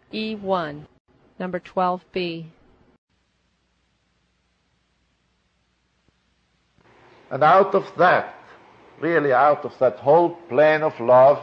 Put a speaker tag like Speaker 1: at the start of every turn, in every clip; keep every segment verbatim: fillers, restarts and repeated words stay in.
Speaker 1: E one, number twelve B.
Speaker 2: And out of that, really out of that whole plane of love,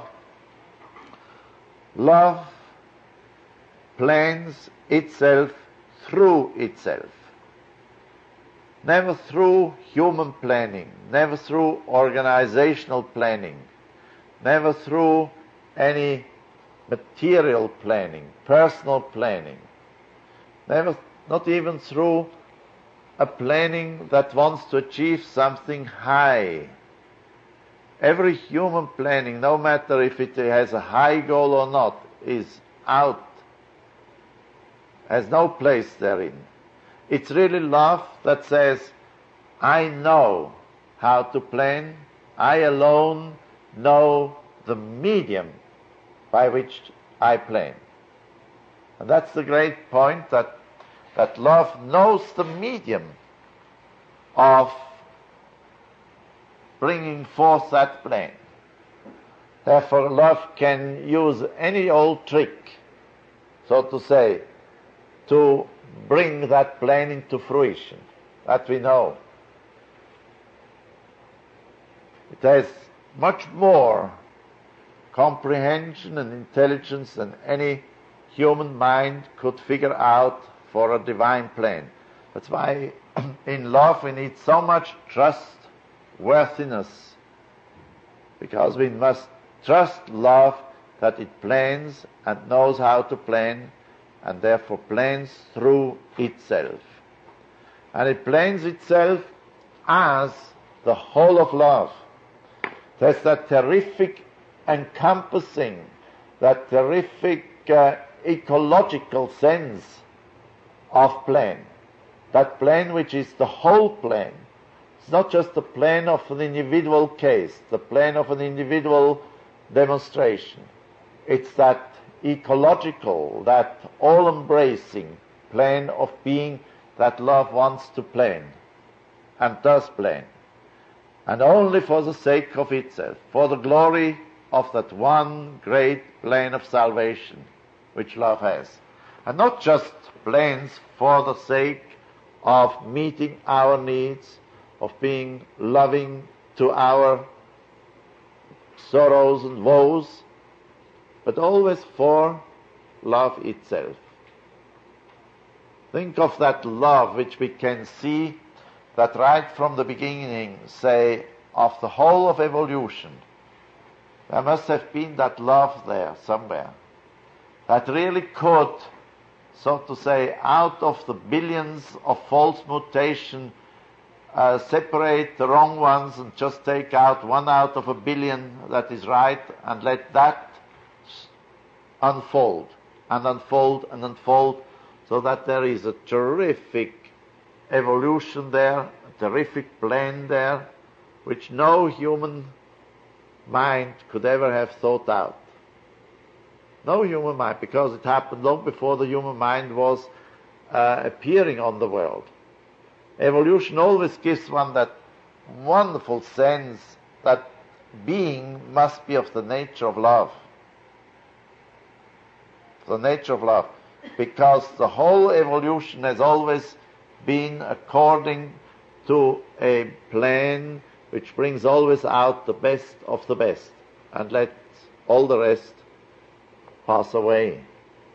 Speaker 2: love plans itself through itself. Never through human planning, never through organizational planning, never through any material planning, personal planning, never, not even through a planning that wants to achieve something high. Every human planning, no matter if it has a high goal or not, is out, has no place therein. It's really love that says, I know how to plan, I alone know the medium by which I plan. And that's the great point, that, that love knows the medium of bringing forth that plan. Therefore, love can use any old trick, so to say, to bring that plan into fruition. That we know. It has much more comprehension and intelligence than any human mind could figure out for a divine plan. That's why in love we need so much trustworthiness, because we must trust love that it plans and knows how to plan, and therefore plans through itself. And it plans itself as the whole of love. There's that terrific encompassing, that terrific uh, ecological sense of plan. That plan which is the whole plan. It's not just the plan of an individual case, the plan of an individual demonstration. It's that ecological, that all-embracing plan of being that love wants to plan and does plan. And only for the sake of itself, for the glory of that one great plan of salvation which love has. And not just plans for the sake of meeting our needs, of being loving to our sorrows and woes, but always for love itself. Think of that love which we can see that right from the beginning, say, of the whole of evolution, there must have been that love there somewhere that really could, so to say, out of the billions of false mutation, uh, separate the wrong ones and just take out one out of a billion that is right and let that unfold and unfold and unfold, so that there is a terrific evolution there, a terrific plan there, which no human mind could ever have thought out. No human mind, because it happened long before the human mind was uh, appearing on the world. Evolution always gives one that wonderful sense that being must be of the nature of love. The nature of love. Because the whole evolution has always been according to a plan which brings always out the best of the best and lets all the rest pass away.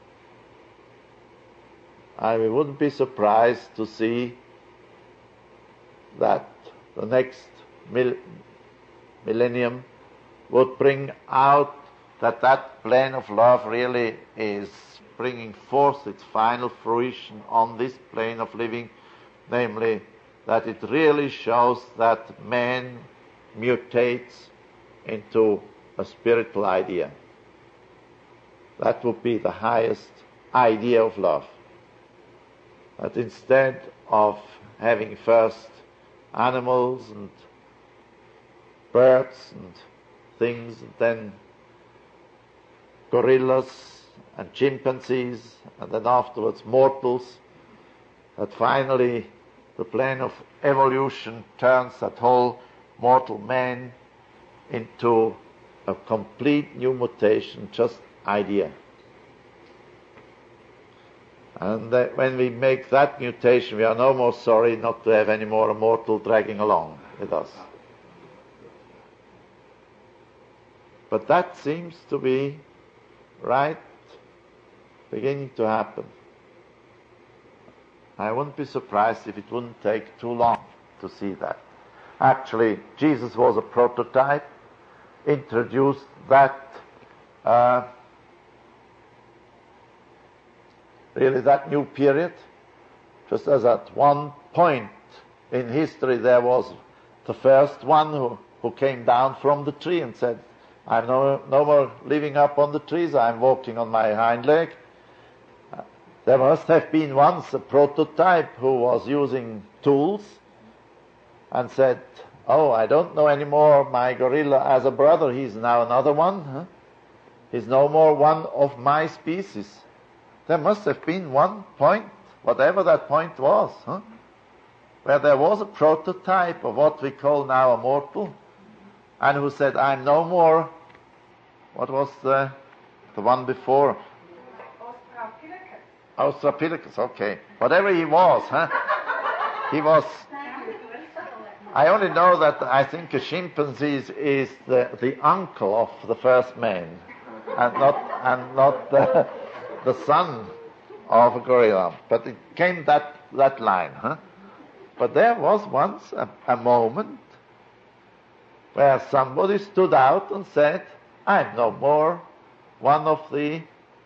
Speaker 2: I wouldn't be surprised to see that the next mil- millennium would bring out that that plan of love really is bringing forth its final fruition on this plane of living, namely that it really shows that man mutates into a spiritual idea. That would be the highest idea of love. That instead of having first animals and birds and things, and then gorillas and chimpanzees, and then afterwards mortals, that finally the plan of evolution turns that whole mortal man into a complete new mutation, just idea. And uh, when we make that mutation, we are no more sorry not to have any more a mortal dragging along with us. But that seems to be right beginning to happen. I wouldn't be surprised if it wouldn't take too long to see that. Actually, Jesus was a prototype, introduced that uh, really that new period, just as at one point in history there was the first one who, who came down from the tree and said, I'm no, no more living up on the trees, I'm walking on my hind leg. Uh, there must have been once a prototype who was using tools and said, oh, I don't know anymore my gorilla as a brother, he's now another one. Huh? He's no more one of my species. There must have been one point, whatever that point was, huh? where there was a prototype of what we call now a mortal, and who said, I'm no more, what was the, the one before? Australopithecus. Australopithecus, okay. Whatever he was, huh? He was, I only know that I think a chimpanzee is, is the, the uncle of the first man, and not, and not the, the son of a gorilla. But it came that, that line, huh? But there was once a, a moment where somebody stood out and said, I'm no more one of the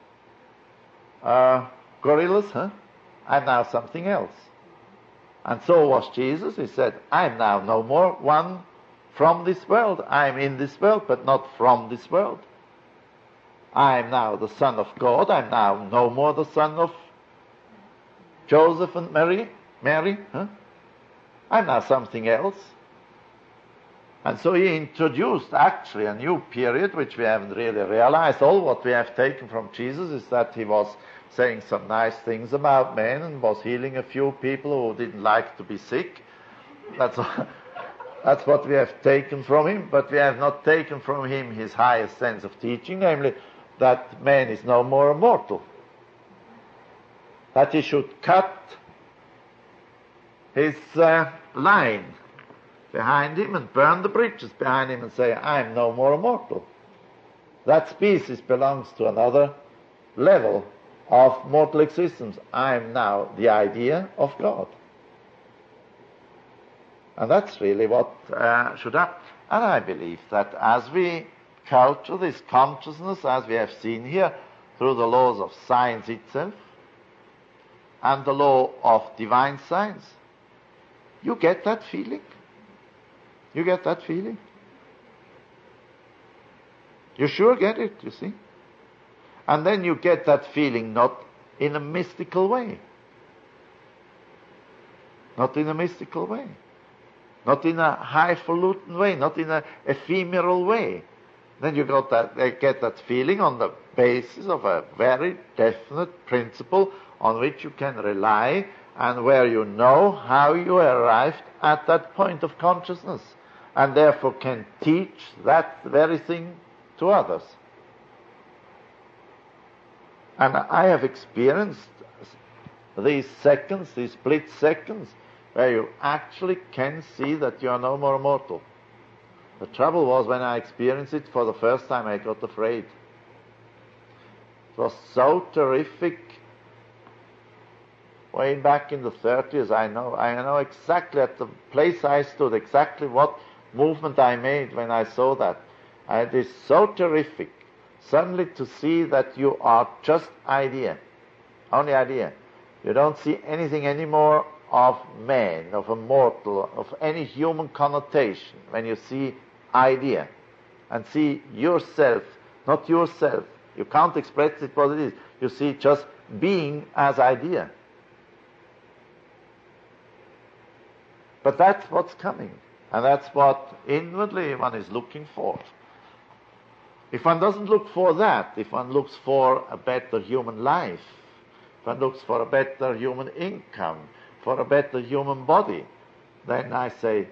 Speaker 2: uh, gorillas, huh? I'm now something else. And so was Jesus. He said, I'm now no more one from this world. I'm in this world, but not from this world. I'm now the Son of God. I'm now no more the son of Joseph and Mary. Mary, huh? I'm now something else. And so he introduced actually a new period, which we haven't really realized. All what we have taken from Jesus is that he was saying some nice things about men and was healing a few people who didn't like to be sick. That's, that's what we have taken from him, but we have not taken from him his highest sense of teaching, namely that man is no more a mortal. That he should cut his uh, line behind him and burn the bridges behind him and say, I'm no more a mortal. That species belongs to another level of mortal existence. I am now the idea of God. And that's really what uh, should happen. And I believe that as we culture this consciousness, as we have seen here, through the laws of science itself and the law of divine science, you get that feeling. You get that feeling. You sure get it, you see. And then you get that feeling not in a mystical way. Not in a mystical way. Not in a highfalutin way. Not in an ephemeral way. Then you got that, uh, get that feeling on the basis of a very definite principle on which you can rely and where you know how you arrived at that point of consciousness and therefore can teach that very thing to others. And I have experienced these seconds, these split seconds, where you actually can see that you are no more mortal. The trouble was when I experienced it for the first time, I got afraid. It was so terrific. Way back in the thirties, I know, I know exactly at the place I stood, exactly what movement I made when I saw that. And it is so terrific suddenly to see that you are just idea, only idea. You don't see anything anymore of man, of a mortal, of any human connotation when you see idea and see yourself, not yourself. You can't express it what it is. You see just being as idea. But that's what's coming, and that's what inwardly one is looking for. If one doesn't look for that, if one looks for a better human life, if one looks for a better human income, for a better human body, then I say,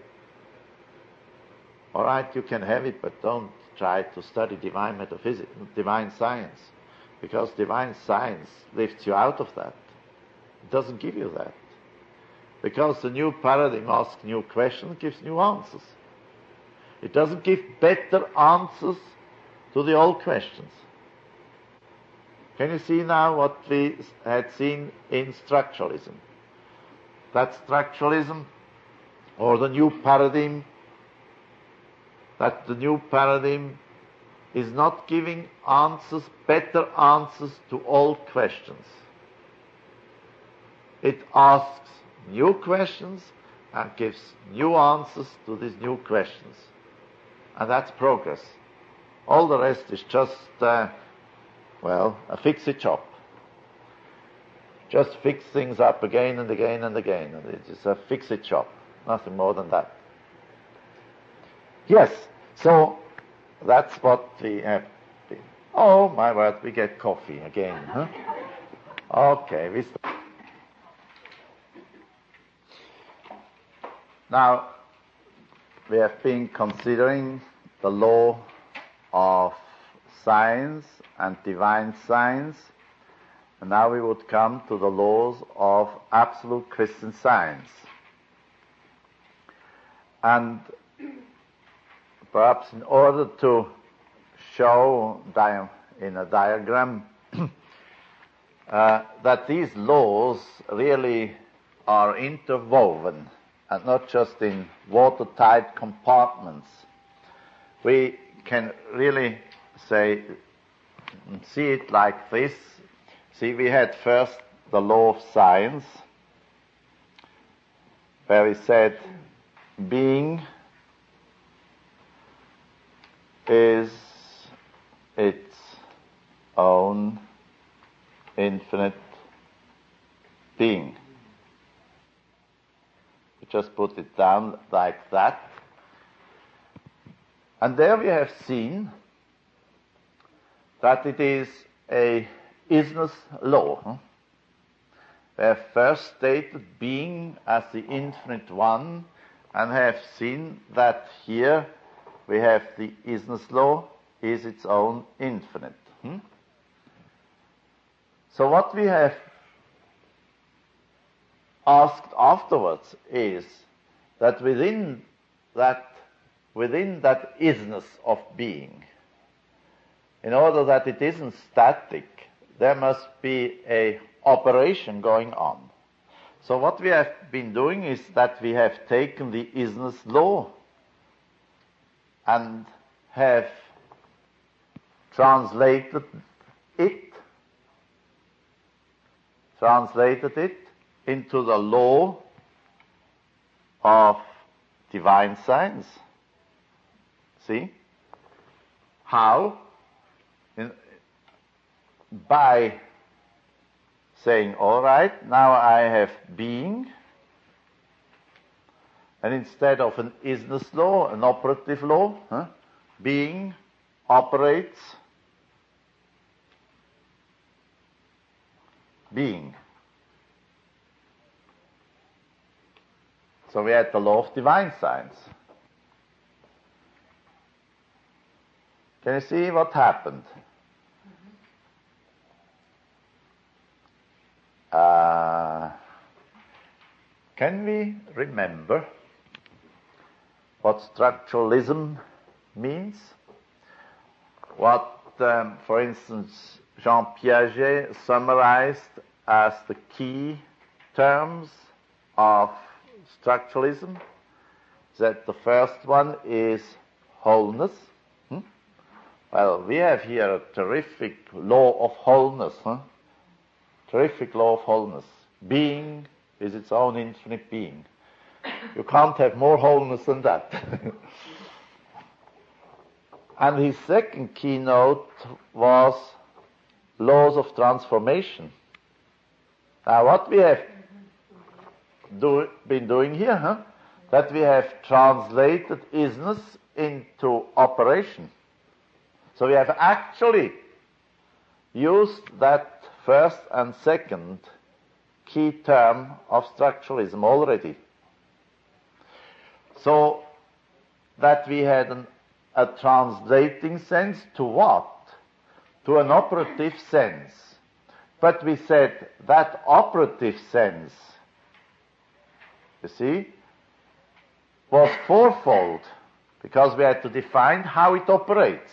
Speaker 2: all right, you can have it, but don't try to study divine metaphysics, divine science, because divine science lifts you out of that. It doesn't give you that. Because the new paradigm asks new questions, gives new answers. It doesn't give better answers to the old questions. Can you see now what we had seen in structuralism? That structuralism, or the new paradigm, that the new paradigm is not giving answers, better answers to old questions. It asks new questions and gives new answers to these new questions. And that's progress. All the rest is just, uh, well, a fix-it job. Just fix things up again and again and again. And it is a fix-it job. Nothing more than that. Yes, so that's what we have been. Oh, my word, we get coffee again, huh? Okay, we start. Now, we have been considering the law of science and divine science, and now we would come to the laws of absolute Christian science. And perhaps in order to show dia- in a diagram uh, that these laws really are interwoven and not just in watertight compartments, we can really say, see it like this. See, we had first the law of science, where we said being is its own infinite being. We just put it down like that. And there we have seen that it is a isness law. Huh? We have first stated being as the infinite one, and have seen that here we have the isness law is its own infinite. Hmm? So what we have asked afterwards is that within that within that isness of being, in order that it isn't static, there must be a operation going on. So what we have been doing is that we have taken the isness law and have translated it, translated it into the law of divine science. See? How? In, by saying, all right, now I have being, and instead of an isness law, an operative law, huh, being operates being. So we had the law of divine science. Can you see what happened? Uh, can we remember what structuralism means? What, um, for instance, Jean Piaget summarized as the key terms of structuralism? That the first one is wholeness. Hmm? Well, we have here a terrific law of wholeness. Huh? Terrific law of wholeness. Being is its own infinite being. You can't have more wholeness than that. And his second keynote was laws of transformation. Now, what we have do, been doing here, huh? that we have translated isness into operation. So we have actually used that first and second key term of structuralism already. So that we had an, a translating sense to what? To an operative sense. But we said that operative sense, you see, was fourfold, because we had to define how it operates.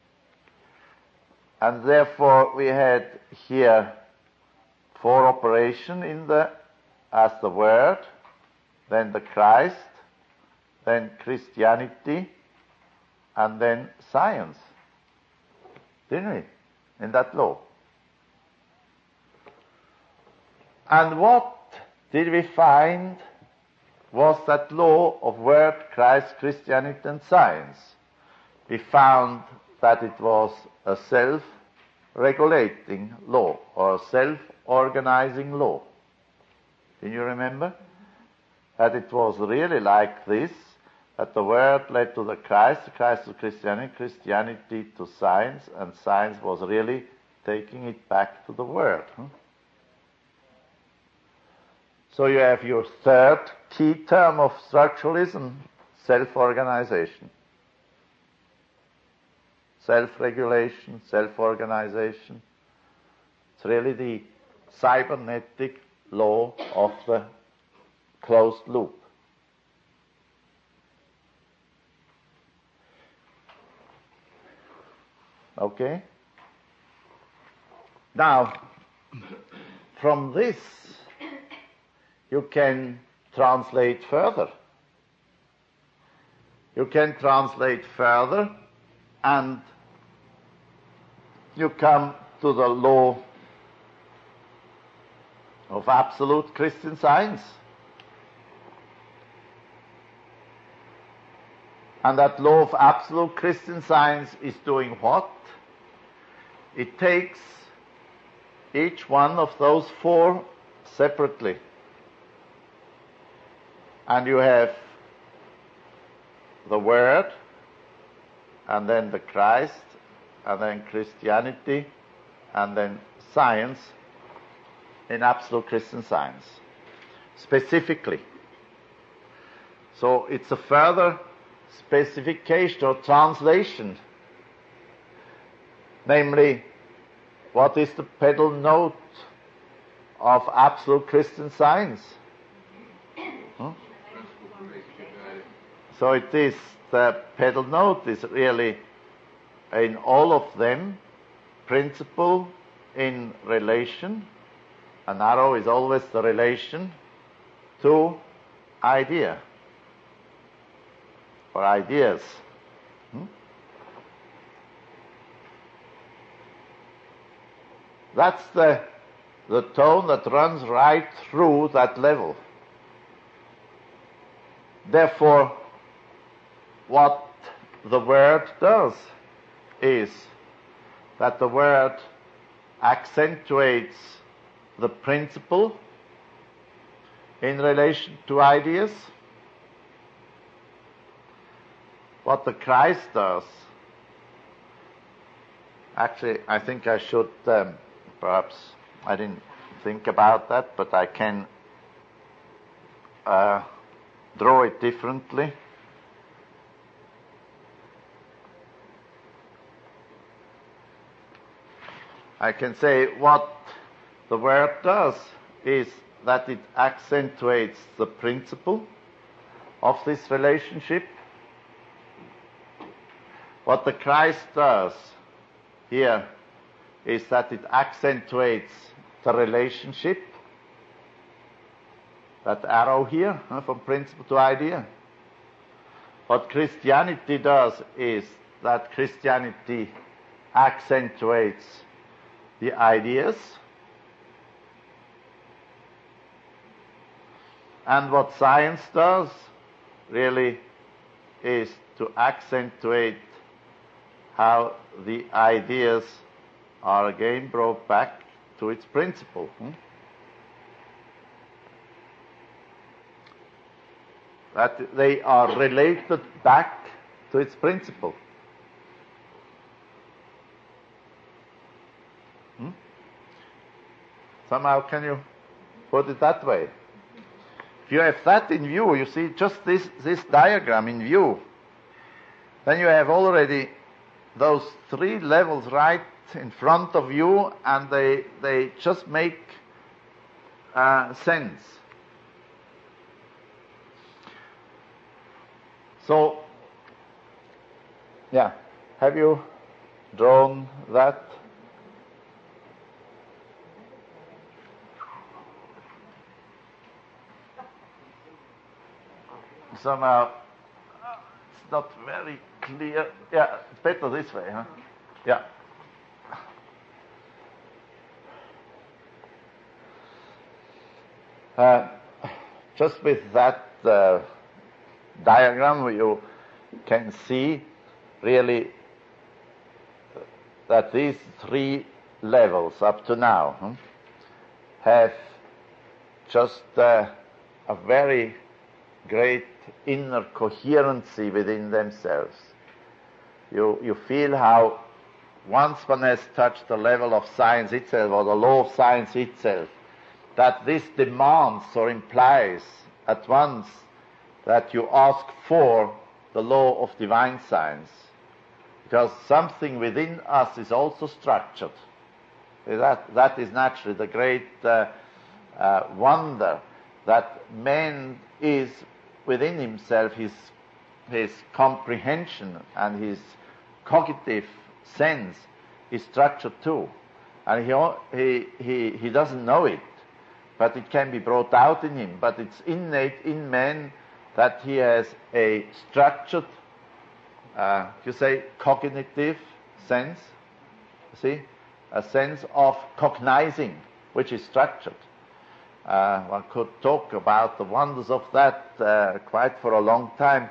Speaker 2: And therefore we had here four operation in the, as the Word, then the Christ, then Christianity, and then science. Didn't we? In that law. And what did we find was that law of Word, Christ, Christianity, and science? We found that it was a self-regulating law, or a self-organizing law. Do you remember? That it was really like this, that the Word led to the Christ, the Christ to Christianity, Christianity to science, and science was really taking it back to the Word. Huh? So you have your third key term of structuralism, self-organization. Self-regulation, self-organization. It's really the cybernetic law of the closed loop. Okay? Now, from this, you can translate further. You can translate further, and you come to the law of absolute Christian science. And that law of absolute Christian science is doing what? It takes each one of those four separately. And you have the Word, and then the Christ, and then Christianity, and then science in absolute Christian science, specifically. So it's a further specification or translation, namely, what is the pedal note of absolute Christian science? Hmm? So it is, the pedal note is really, in all of them, principle in relation. An arrow is always the relation to idea, or ideas. Hmm? That's the, the tone that runs right through that level. Therefore, what the Word does is that the Word accentuates the principle in relation to ideas. What the Christ does, actually, I think I should, um, perhaps, I didn't think about that, but I can uh, draw it differently. I can say what the Word does is that it accentuates the principle of this relationship. What the Christ does here is that it accentuates the relationship, that arrow here, huh, from principle to idea. What Christianity does is that Christianity accentuates the ideas, and what science does really is to accentuate how the ideas are again brought back to its principle. Hmm? That they are related back to its principle. Hmm? Somehow, can you put it that way? If you have that in view, you see just this, this diagram in view, then you have already those three levels right in front of you, and they they just make uh, sense. So, yeah, have you drawn that? Somehow it's not very clear. Yeah, better this way, huh? Yeah. Uh, just with that uh, diagram, you can see really that these three levels up to now hmm, have just uh, a very great inner coherency within themselves. You, you feel how once one has touched the level of science itself, or the law of science itself, that this demands or implies at once that you ask for the law of divine science, because something within us is also structured. That, that is naturally the great uh, uh, wonder, that man is within himself, his, his comprehension and his cognitive sense is structured too. And he, he, he, he doesn't know it, but it can be brought out in him. But it's innate in man that he has a structured, uh, you say, cognitive sense, see, a sense of cognizing, which is structured. Uh, one could talk about the wonders of that uh, quite for a long time.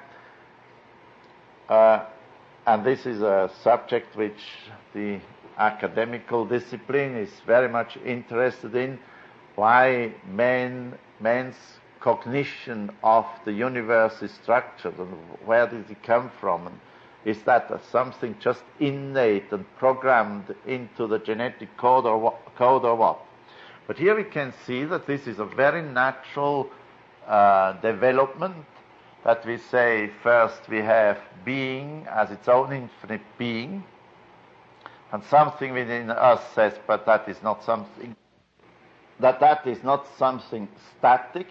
Speaker 2: Uh, and this is a subject which the academical discipline is very much interested in, why man, man's cognition of the universe is structured, and where did it come from, and is that something just innate and programmed into the genetic code or what, code or what? But here we can see that this is a very natural uh, development, that we say first we have being as its own infinite being, and something within us says, but that is not something, that that is not something static,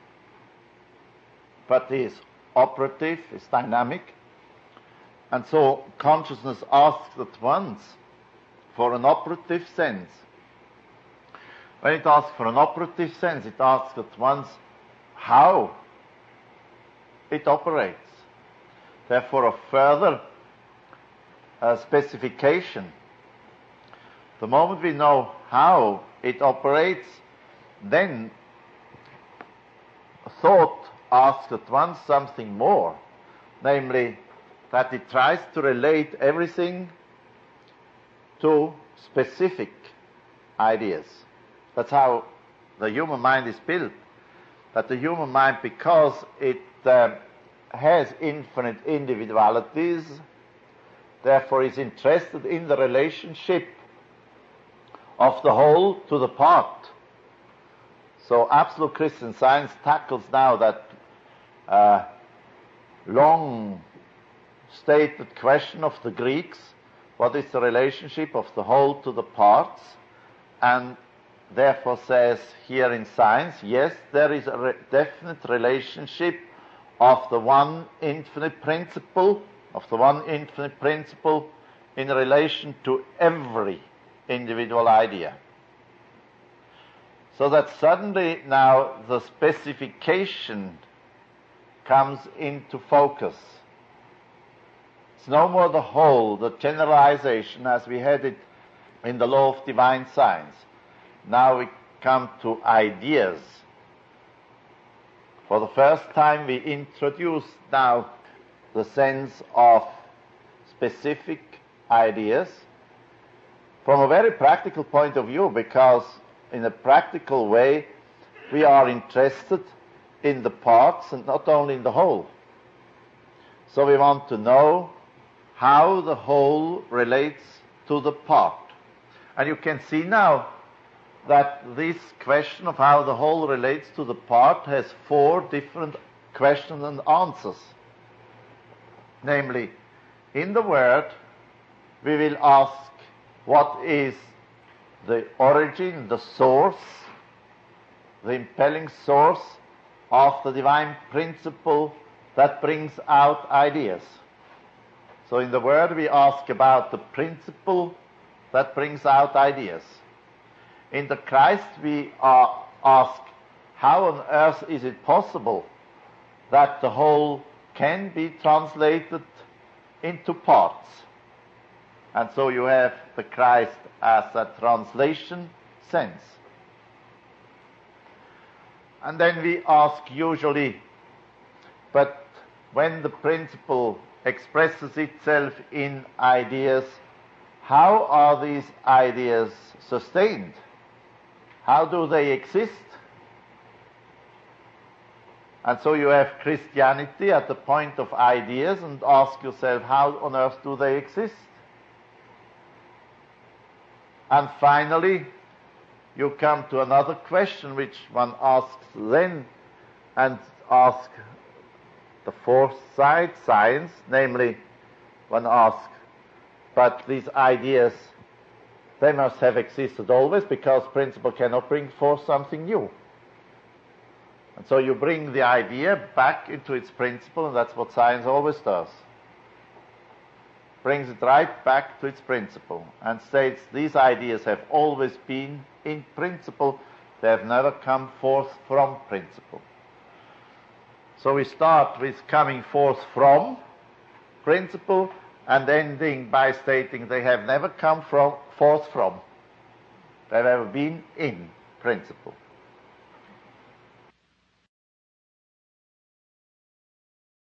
Speaker 2: but is operative, is dynamic. And so consciousness asks at once for an operative sense. When it asks for an operative sense, it asks at once how it operates. Therefore, a further uh, specification. The moment we know how it operates, then thought asks at once something more, namely that it tries to relate everything to specific ideas. That's how the human mind is built. That the human mind, because it uh, has infinite individualities, therefore is interested in the relationship of the whole to the part. So absolute Christian Science tackles now that uh, long stated question of the Greeks, what is the relationship of the whole to the parts, and therefore says here in science, yes, there is a re- definite relationship of the one infinite principle, of the one infinite principle in relation to every individual idea. So that suddenly now the specification comes into focus. It's no more the whole, the generalization as we had it in the law of divine science. Now we come to ideas. For the first time we introduce now the sense of specific ideas from a very practical point of view, because in a practical way we are interested in the parts and not only in the whole. So we want to know how the whole relates to the part. And you can see now that this question of how the whole relates to the part has four different questions and answers. Namely, in the Word, we will ask what is the origin, the source, the impelling source of the divine principle that brings out ideas. So in the Word we ask about the principle that brings out ideas. In the Christ we are ask, how on earth is it possible that the whole can be translated into parts? And so you have the Christ as a translation sense. And then we ask usually, but when the principle expresses itself in ideas, how are these ideas sustained? How do they exist? And so you have Christianity at the point of ideas and ask yourself, how on earth do they exist? And finally, you come to another question which one asks then, and ask the fourth side, science, namely, one asks, but these ideas, they must have existed always, because principle cannot bring forth something new. And so you bring the idea back into its principle, and that's what science always does. Brings it right back to its principle and states these ideas have always been in principle, they have never come forth from principle. So we start with coming forth from principle and ending by stating they have never come from, forth from. They've ever been in principle.